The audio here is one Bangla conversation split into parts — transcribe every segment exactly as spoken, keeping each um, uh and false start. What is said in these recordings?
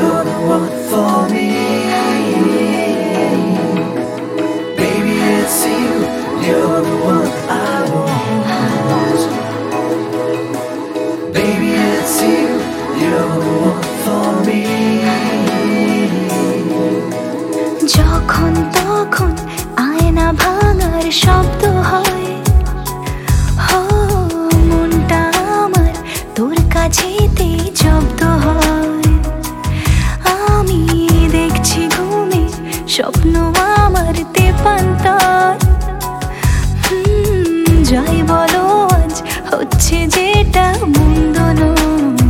you're the one for me. Baby, it's you, you're the one I want. Baby, it's you, you're the one for me. যখন তখন আয়না ভাঙার শব্দ হয়, হো মনটা আমার তোর কাছেতেই জব্দ হয়। আমি দেখছি ঘুমে স্বপ্ন আমার তেপান্তর। হুম, যাই বলো আজ হচ্ছে যেটা মন্দ নয়।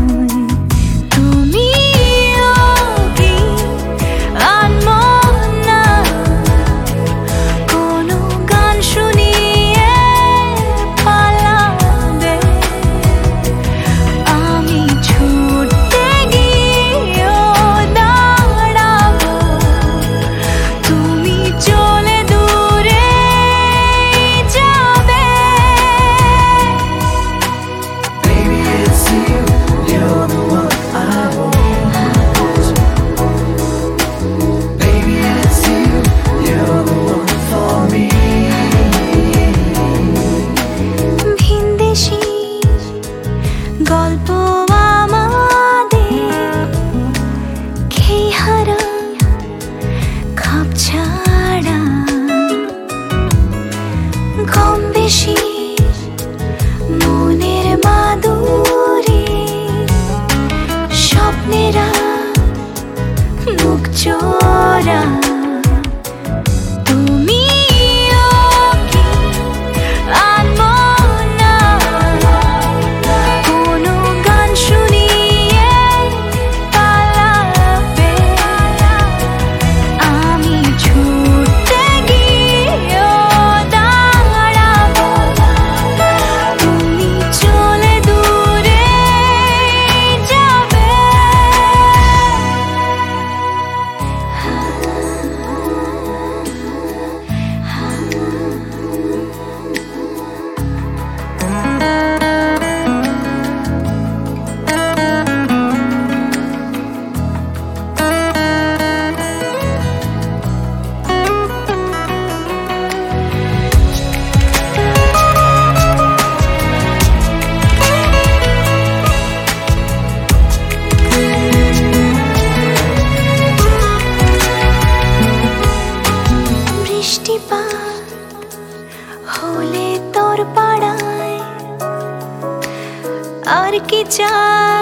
গল্প আমাদের খেই হারা খাপ ছাড়া, কম বেশি মনের মাদুরে স্বপ্নেরা মুখ চোরা। হলে তোর পাড়ায় আর কি চাই।